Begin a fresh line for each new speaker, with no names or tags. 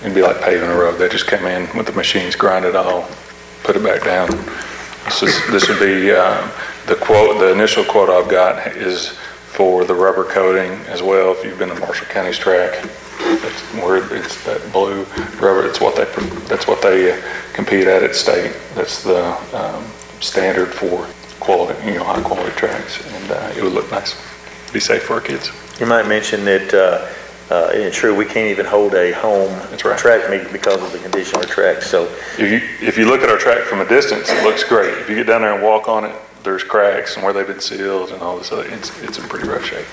It'd be like paving a road. They just come in with the machines, grind it all, put it back down. This would be the quote. The initial quote I've got is for the rubber coating as well. If you've been to Marshall County's track, that's where it's that blue rubber. That's what they compete at state. That's the standard for quality, high quality tracks, and it would look nice, be safe for our kids.
You might mention that it's true we can't even hold a home track meet because of the condition of our track. So
if you look at our track from a distance, it looks great. If you get down there and walk on it, there's cracks and where they've been sealed and all this other. It's in pretty rough shape.